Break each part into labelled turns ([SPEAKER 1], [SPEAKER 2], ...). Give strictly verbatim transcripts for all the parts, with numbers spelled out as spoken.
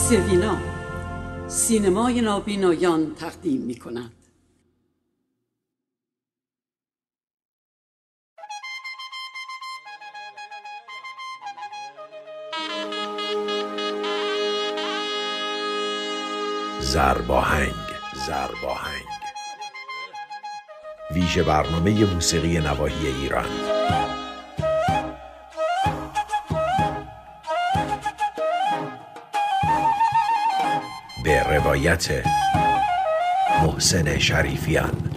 [SPEAKER 1] سوینا سینمای نابینایان تقدیم می کند.
[SPEAKER 2] زرباهنگ زرباهنگ ویژه برنامه موسیقی نواحی ایران. به روایت محسن شریفیان.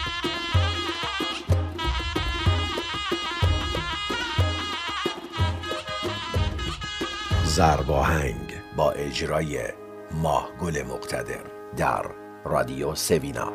[SPEAKER 2] زرباهنگ با اجرای ماهگل مقتدر در رادیو سوینا.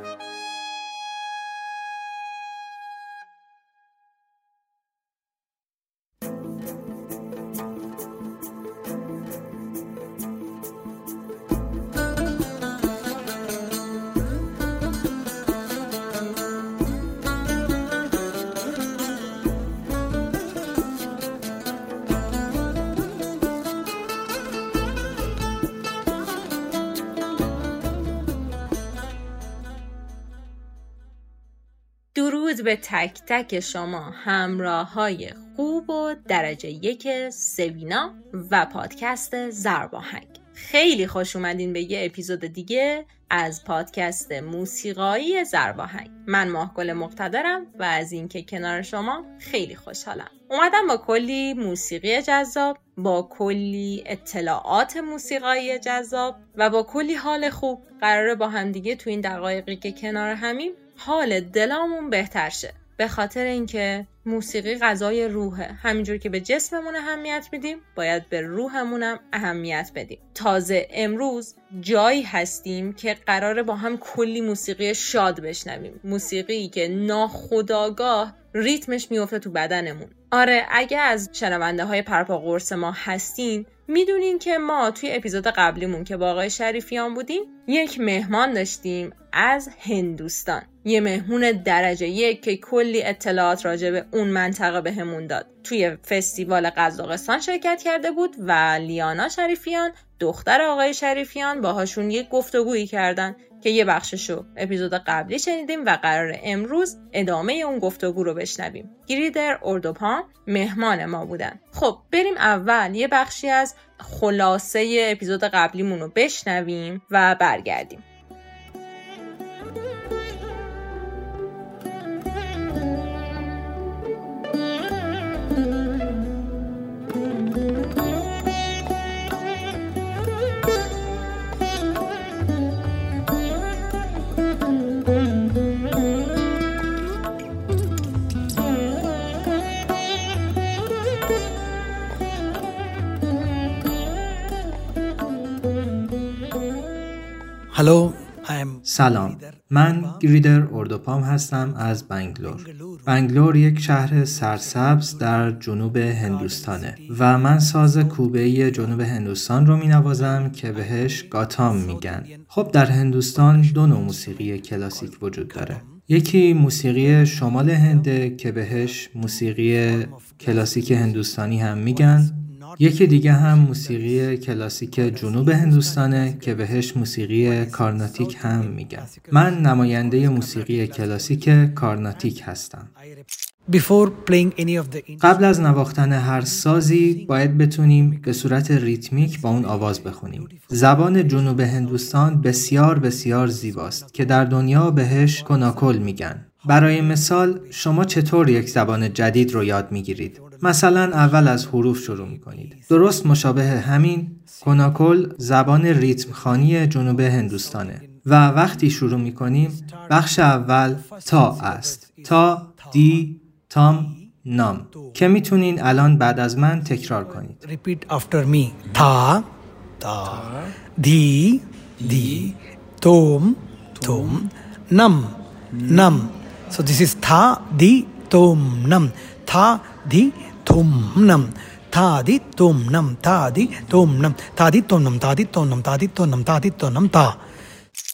[SPEAKER 3] درود به تک تک شما همراه های خوب و درجه یک سوینا و پادکست زرباهنگ. خیلی خوش اومدین به یه اپیزود دیگه از پادکست موسیقایی زرباهنگ. من ماهگل مقتدرم و از اینکه کنار شما خیلی خوشحالم. اومدم با کلی موسیقی جذاب، با کلی اطلاعات موسیقایی جذاب و با کلی حال خوب قراره با هم دیگه تو این دقایقی که کنار همیم حال دلمون بهتر شه. به خاطر اینکه موسیقی غذای روحه. همینجور که به جسممون اهمیت میدیم باید به روحمونم اهمیت بدیم. تازه امروز جایی هستیم که قراره با هم کلی موسیقی شاد بشنویم. موسیقی که ناخودآگاه ریتمش میفته تو بدنمون. آره، اگه از شنونده های پرپا قرص ما هستین میدونین که ما توی اپیزود قبلیمون که با آقای شریفیان بودیم یک مهمان داشتیم از هندوستان. یه مهمون درجه یک که کلی اطلاعات راجع به اون منطقه بهمون داد. توی فستیوال قزاقستان شرکت کرده بود و لیانا شریفیان دختر آقای شریفیان باهاشون یک گفتگویی کردن که یه بخششو اپیزود قبلی شنیدیم و قرار امروز ادامه اون گفتگو رو بشنویم. گریدر اردوپان مهمان ما بودن. خب بریم اول یه بخشی از خلاصه اپیزود قبلیمون رو بشنویم و برگردیم.
[SPEAKER 4] سلام، من گریدر اردوپام هستم از بنگلور. بنگلور یک شهر سرسبز در جنوب هندوستانه و من ساز کوبه‌ای جنوب هندوستان رو می‌نوازم که بهش گاتام میگن. خب در هندوستان دو نوع موسیقی کلاسیک وجود داره. یکی موسیقی شمال هنده که بهش موسیقی کلاسیک هندوستانی هم میگن. یکی دیگه هم موسیقی کلاسیک جنوب هندوستانه که بهش موسیقی کارناتیک هم میگن. من نماینده موسیقی کلاسیک کارناتیک هستم. قبل از نواختن هر سازی باید بتونیم به صورت ریتمیک با اون آواز بخونیم. زبان جنوب هندوستان بسیار بسیار زیباست که در دنیا بهش کناکل میگن. برای مثال شما چطور یک زبان جدید رو یاد میگیرید؟ مثلا اول از حروف شروع میکنید. درست مشابه همین کناکل زبان ریتم خوانی جنوب هندوستانه و وقتی شروع میکنیم بخش اول تا است. تا، دی، تام، نام که میتونین الان بعد از من تکرار کنید.
[SPEAKER 5] Repeat after me. تا، تا، دی، دی، توم، توم، نم، نم. So this is tha, di, tom, nam. Tha, di, tom, nam. Tha, di, tom, nam. Tha, di, tom, nam. Tha, di, tom, nam. Tha, di, tom, nam. Tha, di, tom, nam. Tha, di, tom, nam. Tha.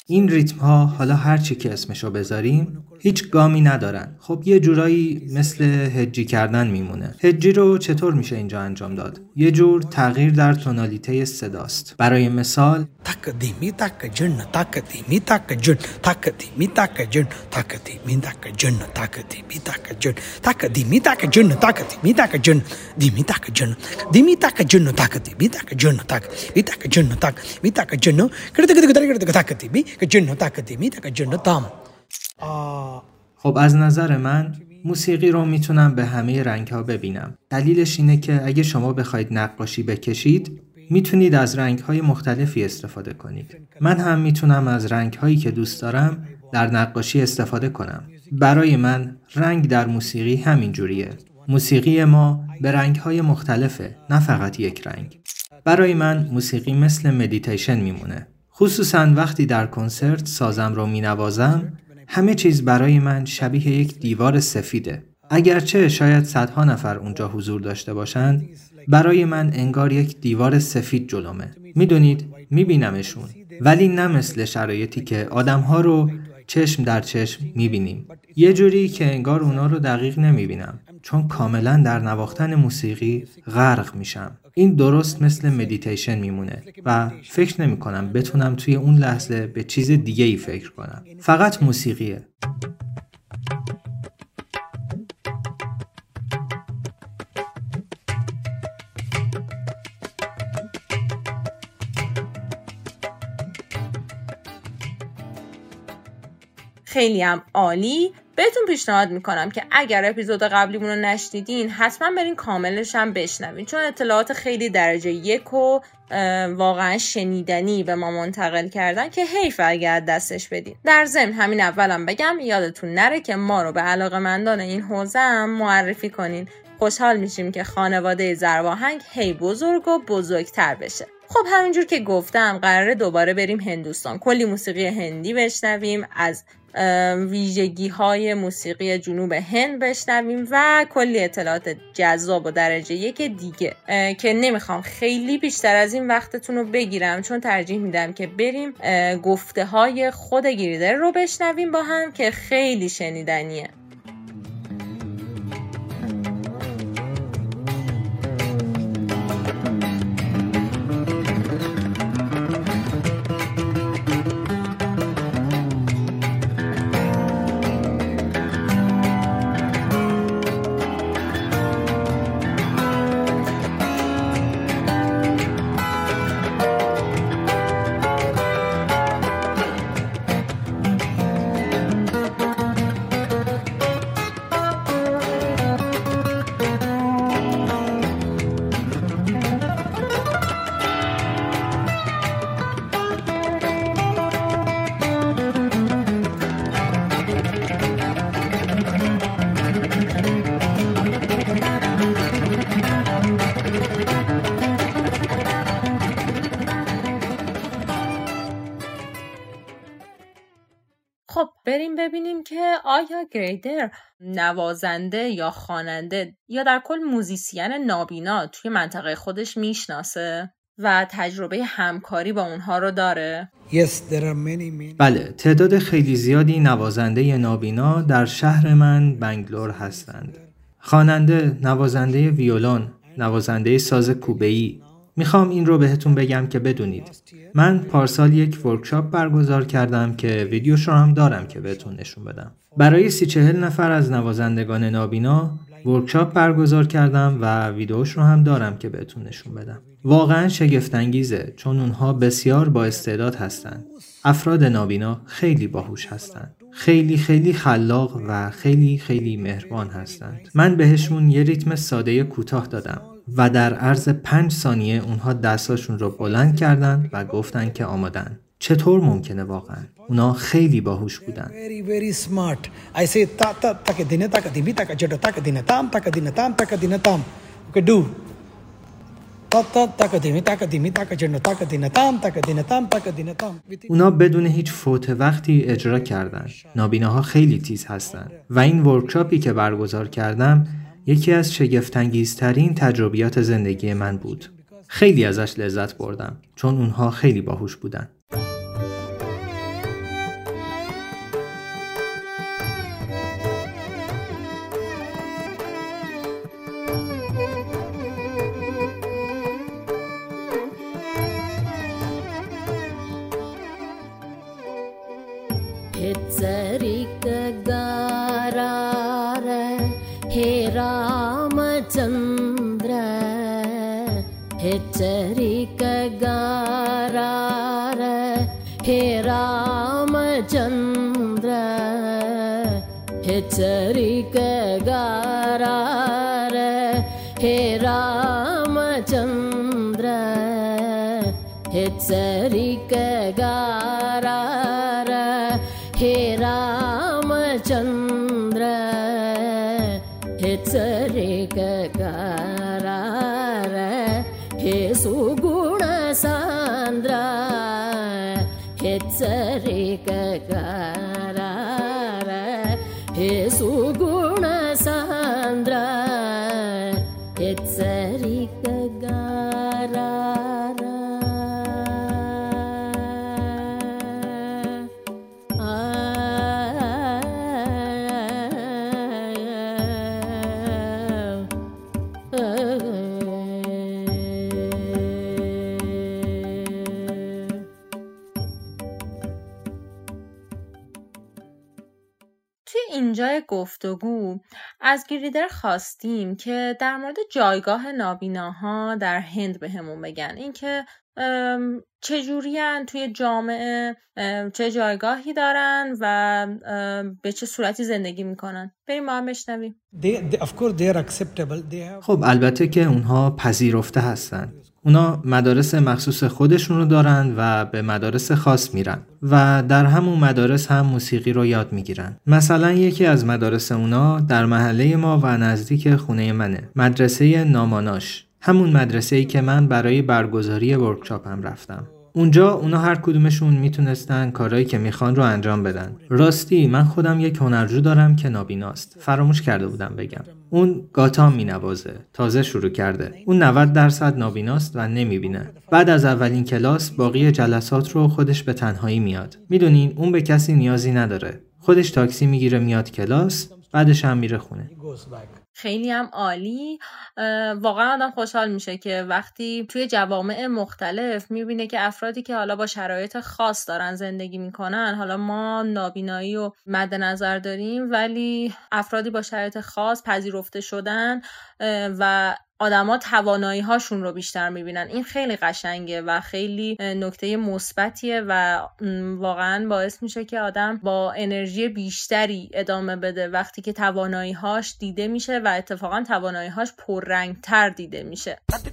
[SPEAKER 4] این ریتم ها حالا هر چی که اسمشو بذاریم هیچ گامی ندارن. خب یه جورایی مثل هجی کردن میمونه. هجی رو چطور میشه اینجا انجام داد؟ یه جور تغییر در تونالیته صداست. برای مثال
[SPEAKER 5] تک دیمی تک جن تک دیمی تک جن تک دیمی تک جن تک دیمی تک جن تک دیمی تک جن تک دیمی تک جن تک دیمی تک جن دیمی تک جن دیمی تک جن تک دیمی تک جن تک می تک جن تک می تک جن کرد کرد کرد کرد تک دیمی جن تک دیمی تک جن تام.
[SPEAKER 4] خب از نظر من موسیقی رو میتونم به همه رنگ‌ها ببینم. دلیلش اینه که اگه شما بخواید نقاشی بکشید میتونید از رنگ‌های مختلفی استفاده کنید. من هم میتونم از رنگ‌هایی که دوست دارم در نقاشی استفاده کنم. برای من رنگ در موسیقی همین جوریه. موسیقی ما به رنگ‌های مختلفه، نه فقط یک رنگ. برای من موسیقی مثل مدیتیشن میمونه. خصوصاً وقتی در کنسرت سازم رو مینوازم، همه چیز برای من شبیه یک دیوار سفیده. اگرچه شاید صدها نفر اونجا حضور داشته باشند، برای من انگار یک دیوار سفید جلومه. میدونید، میبینمشون، ولی نه مثل شرایطی که آدمها رو چشم در چشم میبینیم. یه جوری که انگار اونا رو دقیق نمیبینم، چون کاملا در نواختن موسیقی غرق میشم. این درست مثل مدیتیشن میمونه و فکر نمی کنم بتونم توی اون لحظه به چیز دیگه ای فکر کنم. فقط موسیقیه.
[SPEAKER 3] خیلی هم عالی. بهتون پیشنهاد میکنم که اگر اپیزود قبلیمون رو نشنیدین حتما برین کاملش هم بشنوین، چون اطلاعات خیلی درجه یک و واقعا شنیدنی به ما منتقل کردن که حیف اگر دستش بدین. در ضمن همین اولم بگم یادتون نره که ما رو به علاقه‌مندان این حوزه هم معرفی کنین. خوشحال میشیم که خانواده ضرباهنگ هی بزرگ و بزرگتر بشه. خب همینجور که گفتم قراره دوباره بریم هندوستان، کلی موسیقی هندی بشنویم، از ویژگی های موسیقی جنوب هند بشنویم و کلی اطلاعات جذاب و درجه یک دیگه که نمیخوام خیلی بیشتر از این وقتتون رو بگیرم، چون ترجیح میدم که بریم گفته های خود گریدر رو بشنویم با هم که خیلی شنیدنیه. خب بریم ببینیم که آیا گریدر نوازنده یا خواننده یا در کل موزیسین نابینا توی منطقه خودش میشناسه و تجربه همکاری با اونها رو داره؟
[SPEAKER 5] Yes, there are many, many.
[SPEAKER 4] بله، تعداد خیلی زیادی نوازنده نابینا در شهر من بنگلور هستند. خواننده، نوازنده ویولون، نوازنده ساز کوبه‌ای. میخوام این رو بهتون بگم که بدونید. من پارسال یک ورکشاپ برگزار کردم که ویدیوش رو هم دارم که بهتون نشون بدم. برای سی چهل نفر از نوازندگان نابینا ورکشاپ برگزار کردم و ویدیوش رو هم دارم که بهتون نشون بدم. واقعا شگفت انگیزه، چون اونها بسیار با استعداد هستند. افراد نابینا خیلی باهوش هستند. خیلی خیلی خلاق و خیلی خیلی مهربان هستند. من بهشون یه ریتم ساده کوتاه دادم و در عرض پنج ثانیه اونها دستاشون رو بلند کردن و گفتن که آمادن. چطور ممکنه واقعا؟ اونا خیلی باهوش بودن.
[SPEAKER 5] Very very smart. I say ta ta ta ke dine ta ke dimi ta ke jada ta ke dine tam ta ke dine tam ta ke dine tam. Okay, do. Ta ta ta ke dimi ta ke dimi ta ke jada ta ke dine tam ta ke dine tam ta ke dine tam.
[SPEAKER 4] اونا بدون هیچ فوت وقتی اجرا کردن. نابیناها خیلی تیز هستن و این ورکشاپی که برگزار کردم یکی از شگفت‌انگیزترین تجربیات زندگی من بود. خیلی ازش لذت بردم چون اونها خیلی باهوش بودن.
[SPEAKER 6] हेत्सरिकगारार हे रामचन्द्र हेत्सरिकगारार हे रामचन्द्र हेत्सरिकगारार हे रामचन्द्र हेत्सरिकगारार हे रामचन्द्र हेत्सरिकगारार हे सुगुण सान्द्र हेत्सरिकगारार हे सुगुण सान्द्र हेत्सरिकगारार
[SPEAKER 3] اینجای گفتگو از گریدر خواستیم که در مورد جایگاه نابیناها در هند به همون بگن، اینکه چجورین توی جامعه، چه جایگاهی دارن و به چه صورتی زندگی میکنن. بریم ما هم بشنویم.
[SPEAKER 4] خب البته که اونها پذیرفته هستن. اونا مدارس مخصوص خودشون رو دارن و به مدارس خاص میرن و در همون مدارس هم موسیقی رو یاد میگیرن. مثلا یکی از مدارس اونا در محله ما و نزدیک خونه منه، مدرسه ناماناش، همون مدرسه‌ای که من برای برگزاری ورکشاپم رفتم. اونجا اونا هر کدومشون میتونستن کارهایی که میخوان رو انجام بدن. راستی من خودم یک هنرجو دارم که نابیناست. فراموش کرده بودم بگم. اون گاتام مینوازه. تازه شروع کرده. اون نود درصد نابیناست و نمیبینه. بعد از اولین کلاس باقی جلسات رو خودش به تنهایی میاد. میدونین اون به کسی نیازی نداره. خودش تاکسی میگیره میاد کلاس، بعدش هم میره خونه.
[SPEAKER 3] خیلی هم عالی. واقعا آدم خوشحال میشه که وقتی توی جوامع مختلف میبینه که افرادی که حالا با شرایط خاص دارن زندگی میکنن، حالا ما نابینایی رو مد نظر داریم ولی افرادی با شرایط خاص پذیرفته شدن و آدما توانایی هاشون رو بیشتر میبینن. این خیلی قشنگه و خیلی نکته مثبتیه و واقعا باعث میشه که آدم با انرژی بیشتری ادامه بده وقتی که توانایی هاش دیده میشه و اتفاقا توانایی هاش پررنگ‌تر دیده میشه.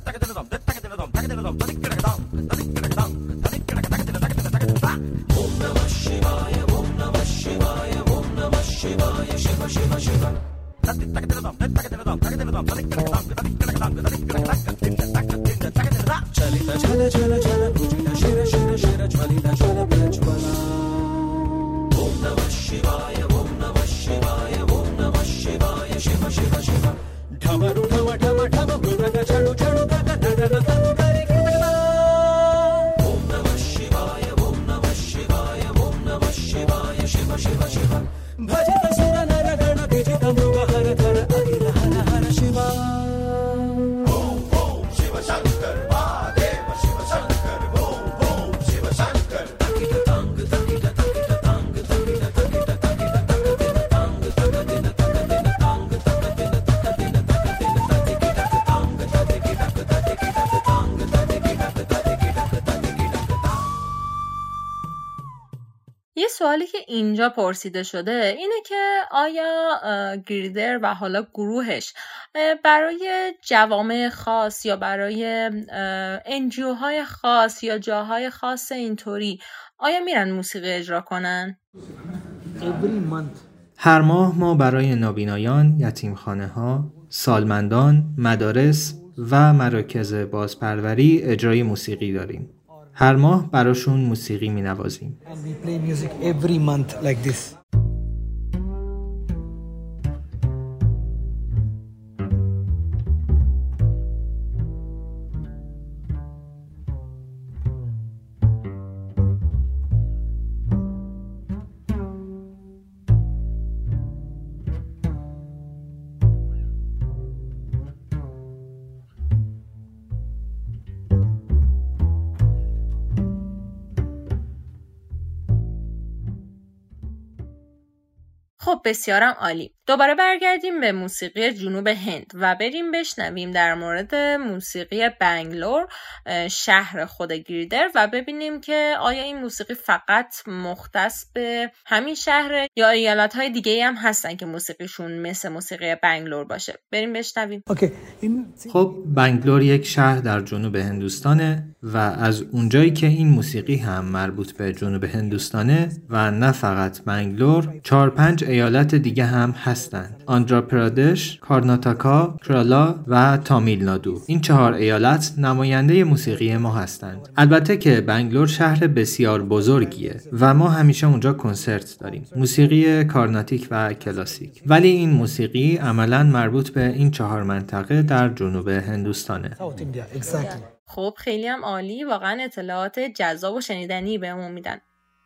[SPEAKER 3] سوالی که اینجا پرسیده شده اینه که آیا گریدر و حالا گروهش برای جوامع خاص یا برای انجیو های خاص یا جاهای خاص اینطوری آیا میرن موسیقی اجرا کنن؟
[SPEAKER 4] هر ماه ما برای نابینایان، یتیمخانه ها، سالمندان، مدارس و مراکز بازپروری اجرای موسیقی داریم. هر ماه براشون موسیقی می نوازیم.
[SPEAKER 3] خب بسیارم عالی. دوباره برگردیم به موسیقی جنوب هند و بریم بشنویم در مورد موسیقی بنگلور، شهر خود گریدر، و ببینیم که آیا این موسیقی فقط مختص به همین شهره یا ایالت‌های دیگه‌ای هم هستن که موسیقیشون مثل موسیقی بنگلور باشه. بریم بشنویم.
[SPEAKER 5] Okay. In...
[SPEAKER 4] خب بنگلور یک شهر در جنوب هندوستانه و از اونجایی که این موسیقی هم مربوط به جنوب هندوستانه و نه فقط بنگلور، چهار پنج ایالت دیگه هم هستند: آندھرا پردش، کارناتاکا، کرالا و تامیل نادو. این چهار ایالت نماینده موسیقی ما هستند. البته که بنگلور شهر بسیار بزرگیه و ما همیشه اونجا کنسرت داریم، موسیقی کارناتیک و کلاسیک، ولی این موسیقی عملاً مربوط به این چهار منطقه در جنوب هندوستانه.
[SPEAKER 5] South India, exactly.
[SPEAKER 3] خب خیلی هم عالی، واقعا اطلاعات جذاب و شنیدنی بهمون میدن.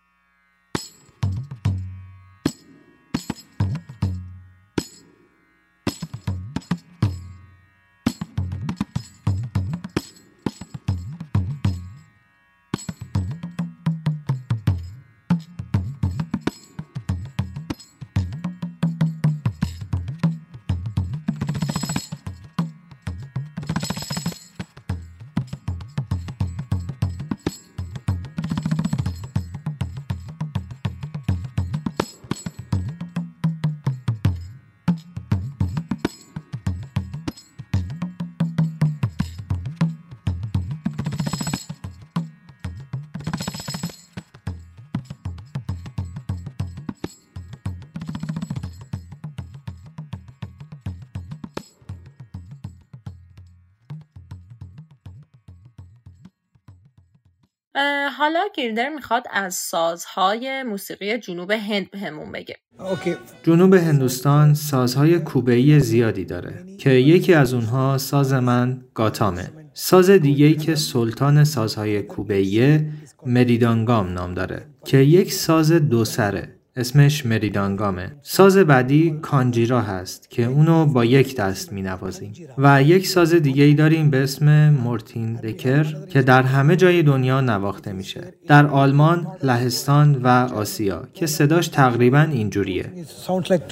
[SPEAKER 3] حالا گریدر میخواد از سازهای موسیقی جنوب هند بهمون بگه.
[SPEAKER 5] Okay.
[SPEAKER 4] جنوب هندوستان سازهای کوبه‌ای زیادی داره که یکی از اونها ساز من گاتامه. ساز دیگه‌ای که سلطان سازهای کوبه‌ای مریدانگام نام داره که یک ساز دو سره، اسمش مریدانگامه. ساز بعدی کانجیرا هست که اونو با یک دست می نوازیم و یک ساز دیگه ای داریم به اسم مورتین دکر که در همه جای دنیا نواخته میشه، در آلمان، لهستان و آسیا، که صداش تقریبا اینجوریه.
[SPEAKER 5] Sounds like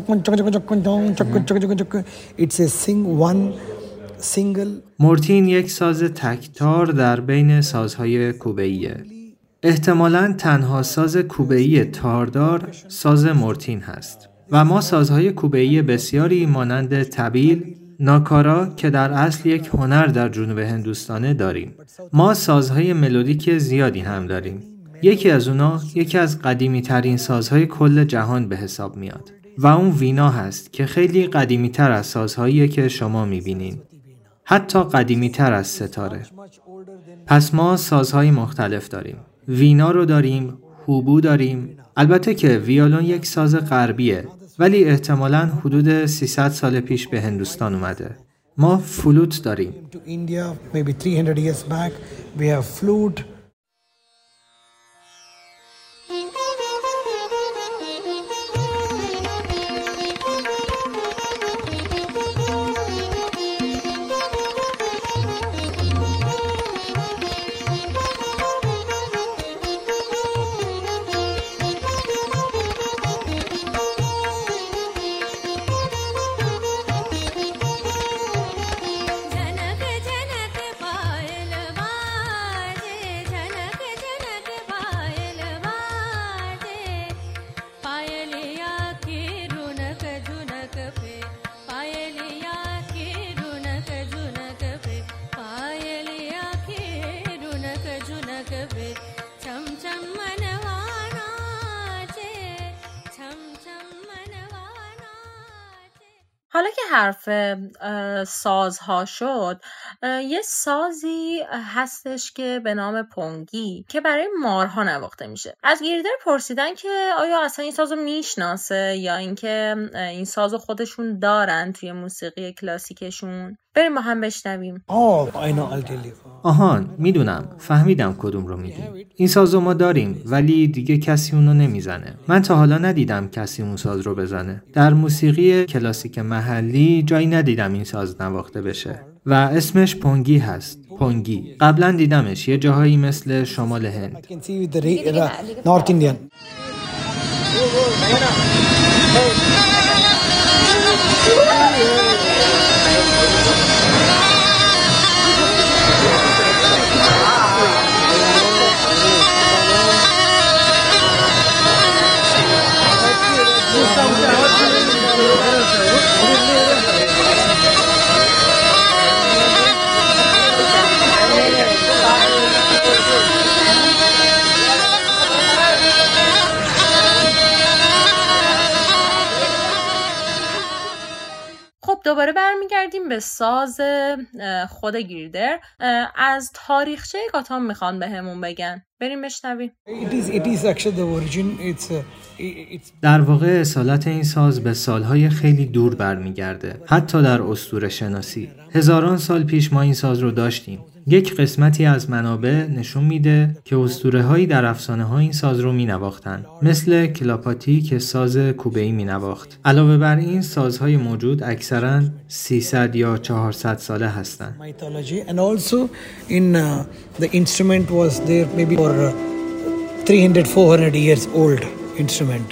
[SPEAKER 5] it's a sing one single.
[SPEAKER 4] مورتین یک ساز تکتار در بین سازهای کوبه‌ایه. احتمالاً تنها ساز کوبه‌ای تاردار ساز مورتین هست و ما سازهای کوبه‌ای بسیاری مانند طبیل، ناکارا که در اصل یک هنر در جنوب هندوستانه داریم. ما سازهای ملودیک زیادی هم داریم. یکی از اونا یکی از قدیمی ترین سازهای کل جهان به حساب میاد و اون وینا هست که خیلی قدیمی تر از سازهایی که شما میبینین، حتی قدیمی تر از ستاره. پس ما سازهای مختلف داریم. وینا رو داریم، هوبو داریم. البته که ویولون یک ساز غربیه ولی احتمالاً حدود سیصد سال پیش به هندوستان اومده. ما فلوت داریم.
[SPEAKER 5] To India maybe three hundred years back we have flute.
[SPEAKER 3] حالا که حرف سازها شد، یه سازی هستش که به نام پونگی که برای مارها نواخته میشه. از گریدر پرسیدن که آیا اصلا این سازو میشناسه یا اینکه این سازو خودشون دارن توی موسیقی کلاسیکشون. بریم با هم بشنویم.
[SPEAKER 5] Oh, I know, I'll tell you.
[SPEAKER 4] آهان، میدونم، فهمیدم کدوم رو میگی. این سازو ما داریم ولی دیگه کسی اونو نمیزنه. من تا حالا ندیدم کسی اون ساز رو بزنه. در موسیقی کلاسیک محلی جایی ندیدم این ساز نواخته بشه و اسمش پونگی هست. پونگی. قبلا دیدمش یه جاهایی مثل شمال هند.
[SPEAKER 5] I can see with the re- North Indian.
[SPEAKER 3] دوباره برمیگردیم به ساز خود گریدر. از تاریخچه گاتام میخوان به همون بگن، بریم بشنویم.
[SPEAKER 4] در واقع اصالت این ساز به سالهای خیلی دور برمیگرده، حتی در اسطوره شناسی. هزاران سال پیش ما این ساز رو داشتیم. یک قسمتی از منابع نشون میده که اسطوره‌هایی در افسانه‌ها این ساز رو مینواختن، مثل کلاپاتی که ساز کوبه‌ای مینواخت. علاوه بر این سازهای موجود اکثراً سیصد یا چهارصد ساله هستند.
[SPEAKER 5] And also in uh, the instrument was there maybe for uh, three hundred four hundred years old instrument.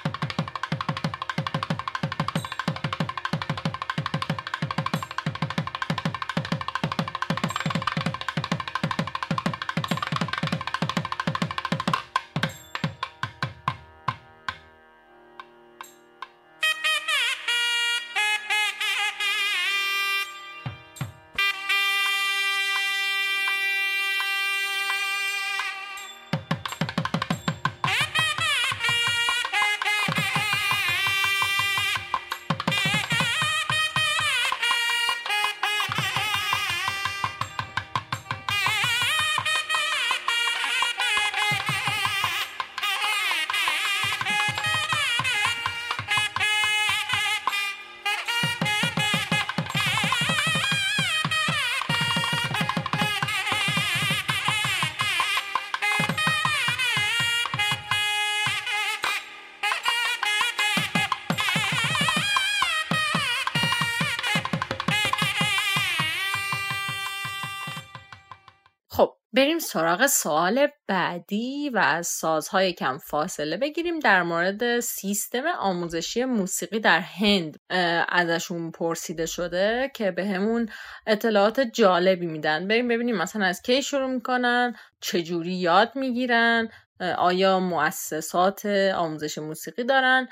[SPEAKER 3] بریم سراغ سوال بعدی و از سازهای کم فاصله بگیریم. در مورد سیستم آموزشی موسیقی در هند ازشون پرسیده شده که به همون اطلاعات جالبی میدن. بریم ببینیم مثلا از کی شروع میکنن، چجوری یاد میگیرن، آیا مؤسسات آموزش موسیقی دارن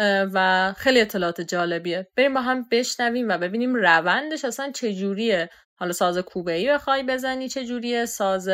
[SPEAKER 3] و خیلی اطلاعات جالبیه. بریم با هم بشنویم و ببینیم روندش اصلا چجوریه. حالا ساز کوبه‌ای بخوای بزنی چجوریه، ساز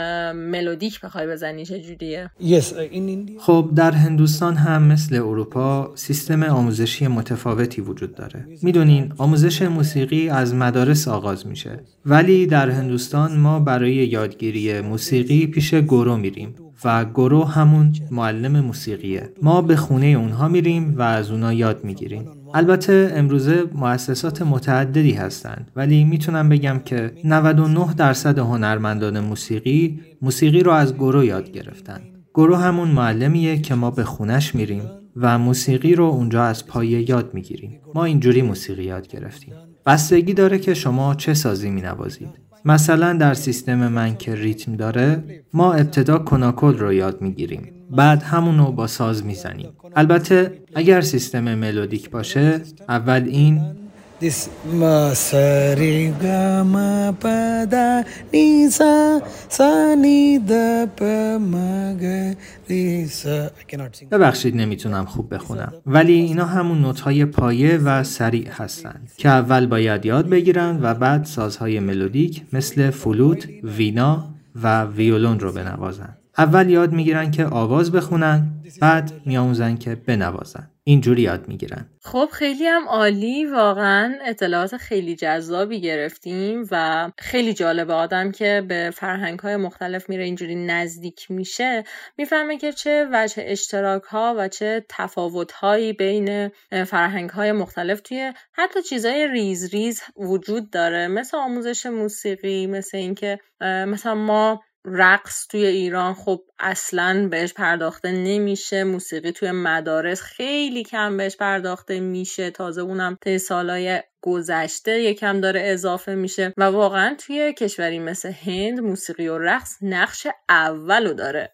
[SPEAKER 3] ملودیک بخوای بزنی چجوریه؟
[SPEAKER 5] Yes, in India.
[SPEAKER 4] خب در هندوستان هم مثل اروپا سیستم آموزشی متفاوتی وجود داره. میدونین آموزش موسیقی از مدارس آغاز میشه، ولی در هندوستان ما برای یادگیری موسیقی پیش گورو میریم و گورو همون معلم موسیقیه. ما به خونه اونها میریم و از اونها یاد میگیریم. البته امروزه مؤسسات متعددی هستند، ولی میتونم بگم که نود و نه درصد هنرمندان موسیقی موسیقی رو از گورو یاد گرفتن. گورو همون معلمیه که ما به خونش میریم و موسیقی رو اونجا از پایه یاد میگیریم. ما اینجوری موسیقی یاد گرفتیم. بستگی داره که شما چه سازی مینوازید. مثلا در سیستم من که ریتم داره، ما ابتدا کناکل رو یاد میگیریم، بعد همونو با ساز میزنیم. البته اگر سیستم ملودیک باشه، اول این
[SPEAKER 5] This ma sa re ga ma pa da ni sa sa ni da pa ma ga re sa. I cannot sing.
[SPEAKER 4] ببخشید نمیتونم خوب بخونم، ولی اینا همون نوت‌های پایه و سریع هستن که اول باید یاد بگیرن و بعد سازهای ملودیک مثل فلوت، وینا و ویولون رو بنوازن. اول یاد میگیرن که آواز بخونن، بعد میآموزن که بنوازن. اینجوری یاد میگیرن.
[SPEAKER 3] خب خیلی هم عالی، واقعا اطلاعات خیلی جذابی گرفتیم و خیلی جالب. آدم که به فرهنگ‌های مختلف میره اینجوری نزدیک میشه میفهمه که چه وجه اشتراک‌ها و چه تفاوت‌هایی بین فرهنگ‌های مختلف توی حتی چیزای ریز ریز وجود داره، مثل آموزش موسیقی، مثل اینکه مثلا ما رقص توی ایران خب اصلاً بهش پرداخته نمیشه، موسیقی توی مدارس خیلی کم بهش پرداخته میشه، تازه اونم طی سالهای گذشته یکم داره اضافه میشه و واقعاً توی کشوری مثل هند موسیقی و رقص نقش اولو داره.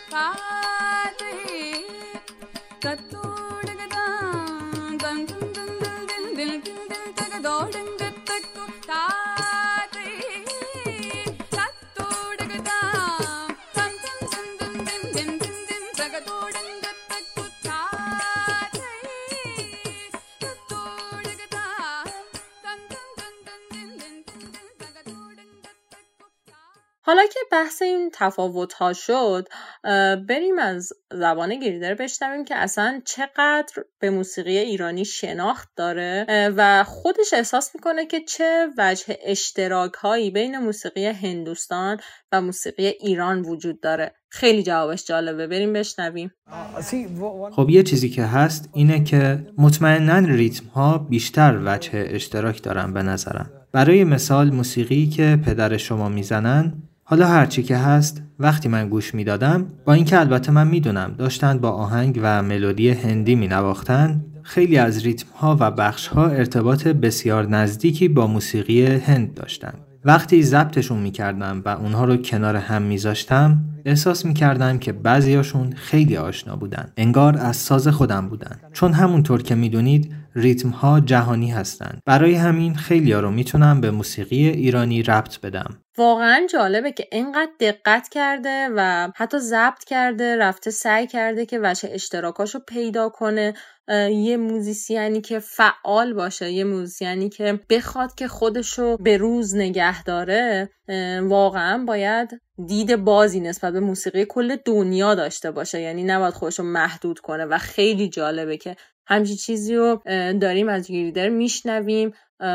[SPEAKER 3] حالا که بحث این تفاوت‌ها شد، بریم از زبان گریدر بشنویم که اصلا چقدر به موسیقی ایرانی شناخت داره و خودش احساس میکنه که چه وجه اشتراک‌هایی بین موسیقی هندوستان و موسیقی ایران وجود داره. خیلی جوابش جالبه، بریم بشنویم.
[SPEAKER 4] خب یه چیزی که هست اینه که مطمئناً ریتم ها بیشتر وجه اشتراک دارن به نظرم. برای مثال موسیقی که پدر شما میزنن، حالا هرچی که هست وقتی من گوش میدادم، با اینکه البته من میدونم داشتن با آهنگ و ملودی هندی مینواختن، خیلی از ریتم ها و بخش ها ارتباط بسیار نزدیکی با موسیقی هند داشتن. وقتی ضبطشون میکردم و اونها رو کنار هم میذاشتم، احساس میکردم که بعضیاشون خیلی آشنا بودن، انگار از ساز خودم بودن، چون همونطور که میدونید ریتم ها جهانی هستن. برای همین خیلی ها رو میتونم به موسیقی ایرانی ربط بدم.
[SPEAKER 3] واقعا جالبه که اینقدر دقت کرده و حتی ضبط کرده، رفته سعی کرده که وجه اشتراکاشو پیدا کنه. یه موزیسیانی که فعال باشه، یه موزیسیانی که بخواد که خودشو به روز نگه داره، واقعا باید دید بازی نسبت به موسیقی کل دنیا داشته باشه، یعنی نباید خودشو محدود کنه و خیلی جالبه که همچین چیزی رو داریم از گریدر میشنویم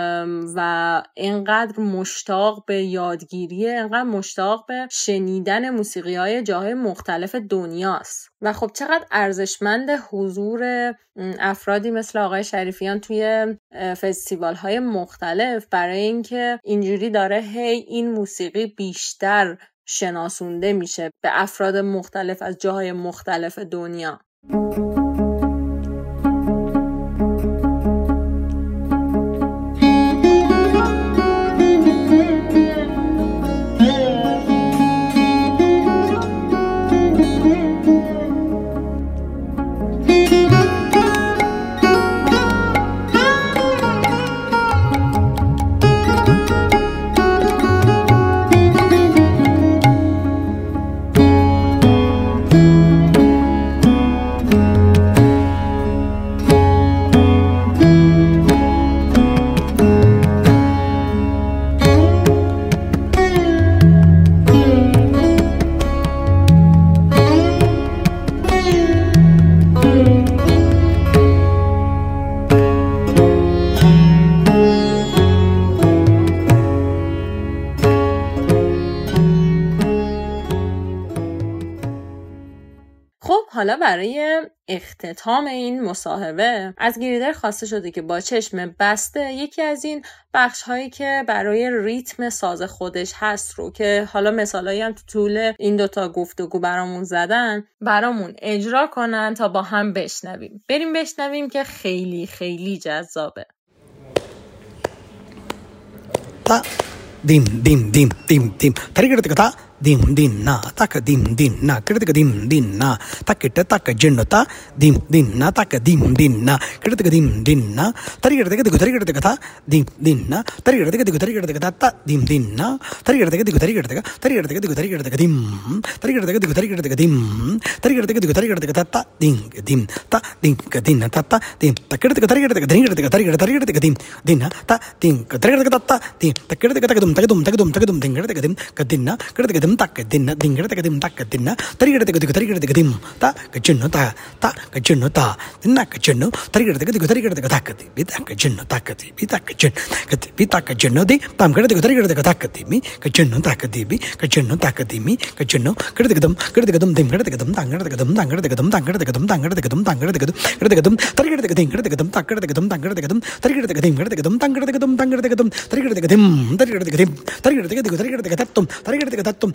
[SPEAKER 3] و اینقدر مشتاق به یادگیریه، اینقدر مشتاق به شنیدن موسیقی های جاهای مختلف دنیاست. و خب چقدر ارزشمند حضور افرادی مثل آقای شریفیان توی فستیوال های مختلف، برای اینکه اینجوری داره هی این موسیقی بیشتر شناسونده میشه به افراد مختلف از جاهای مختلف دنیا. حالا برای اختتام این مصاحبه از گریدر خواسته شده که با چشم بسته یکی از این بخش هایی که برای ریتم ساز خودش هست رو که حالا مثالایی هم تو طول این دوتا گفتگو برامون زدن برامون اجرا کنن تا با هم بشنویم. بریم بشنویم که خیلی خیلی جذابه.
[SPEAKER 5] تا دیم دیم دیم دیم دیم تریگرت کتا dim din na tak dim din na kritika dim din na takita tak jennota dim din na tak dim din na kritika dim din na tarigirta gadu tarigirta kata dim din na tarigirta gadu tarigirta kata ta dim din na tarigirta gadu tarigirta tarigirta gadu tarigirta dim tarigirta gadu tarigirta dim tarigirta gadu tarigirta kata ta dim dim ta dim din ta ta dim takirta tarigirta tarigirta tarigirta tarigirta dim din na ta dim tarigirta ta dim takirta takadum takadum takadum takadum dingirta dim kadinna kritika dim tak dinna dingirta dim tak dinna tarigirta gadu tarigirta dim ta kachenno ta ta kachenno ta dinna kachenno tarigirta gadu tarigirta takati bita kachenno takati bita kachen kati bita kachenno di tam kirta tarigirta takati mi kachenno takati bi kachenno takati mi kachenno kirta gadum kirta gadum dim kirta gadum tangirta gadum tangirta gadum tangirta gadum tangirta gadum tangirta gadum kirta gadum tarigirta gadum kirta gadum takirta gadum tangirta gadum tarigirta gadum kirta gadum tangirta gadum tangirta gadum tarigirta gadum tarigirta gadum tarigirta gadu tarigirta gadatum tarigirta gadatum